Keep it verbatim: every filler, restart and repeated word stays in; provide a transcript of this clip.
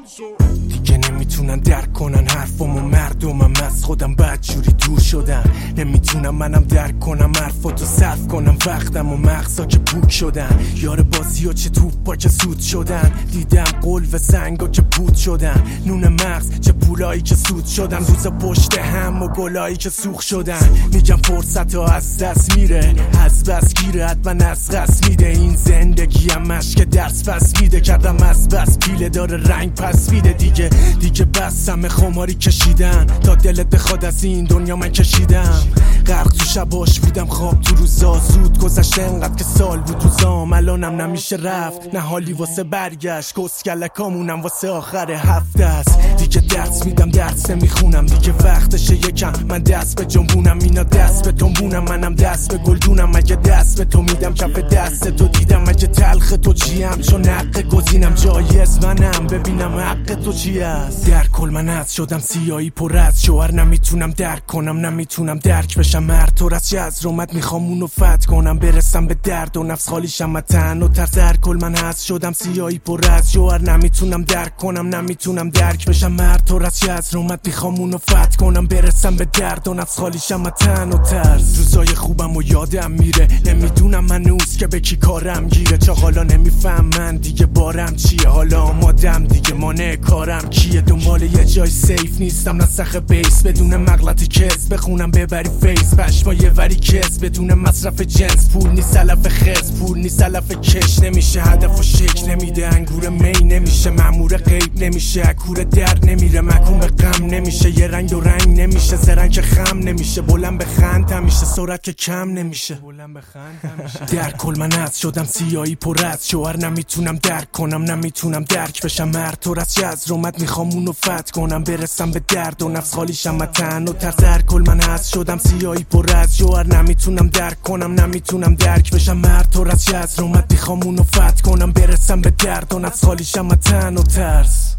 دیگه نمیتونن درک کنن حرفامو، مردمم از خودم بدجوری دور شدن. نمیتونم منم درک کنم حرفاتو صرف کنم وقتم و مغزا که پوک شدن. یار بازی ها چه توپا که سود شدن، دیدم قلب سنگا که پود شدن. نون مغز چه پولایی که سود شدن، روزا پشت هم و گلایی که سوخ شدن. میگم فرصت ها از دست میره، از بس گیره حتما از قصد میده. این زندگی هم مشک درس پس میده، کردم از بس پیله داره رنگ پس میده. دیگه دیگه بس همه خماری کشیدن، تا دلت بخواد از این دنیا من کشیدم. غرق تو شباش بودم، خواب تو روزا زود گذشته، انقدر که سال بود روزام. الانم نمیشه رفت، نه حالی واسه برگشت، کسکلکامونم واسه آخر هفته است. دیگه درس میدم درس نمیخونم، دیگه وقتشه یکم من دست به جنبونم. اینا دست به تنبونم، منم دست به گلدونم. اگه دست به تو میدم کف دست تو دیدم. اگه تلخ تو چیم چون حق گزینم، جایز منم ببینم حق تو چی است. در کل من از شدم سیایی پر از شوهر، نمیتونم درک کنم نمیتونم درک بشم. مرد تو از چه از رومت میخوام اونو فتح کنم، برسم به درد و نفس خالیشم و تن و ترس. در کل من از شدم سیایی پر از شوهر، نمیتونم درک کنم نمیتونم درک بشم. مرد تو از چه از رومت میخوام اونو فتح کنم، برسم به درد و نفس خالیشم و تن و ترس. روزای خوبم و یادم میره، نمیدونم منوز که به کی کارم گیره. چه حالا نمیفهم من دیگه بارم چیه، حالا آمادم دیگه مانع کارم کیه. دنبال یه جای سیف نیستم، نسخ بیس بدون مغلطی کس بخونم ببری فیس. پشما یه وری کس بدون مصرف جنس، پول نیست علف خز، پول نیست علف کش. نمیشه هدف و شکل نمیده، انگور می نمیشه، مأمور غیب نمیشه، اکور در نمیره، مکون به غم نمیشه. یه رنگ و رنگ نمیشه، زرنگ که خم نمیشه، بلند به خند همیشه، سرعت که کم نمیشه. در کل من از شدم سیایی پر از شوهر، نمیتونم درک کنم نمیتونم درک بشم. مرد تو از چه از رومت میخوام اونو فتح کنم، برسم به درد و نفس خالیشم و تن و ترس. در کل من از شدم سیایی پر از شوهر، نمیتونم درک کنم نمیتونم درک بشم. مرد تو از چه از رومت میخوام اونو فتح کنم، برسم به درد و نفس خالیشم و تن و ترس.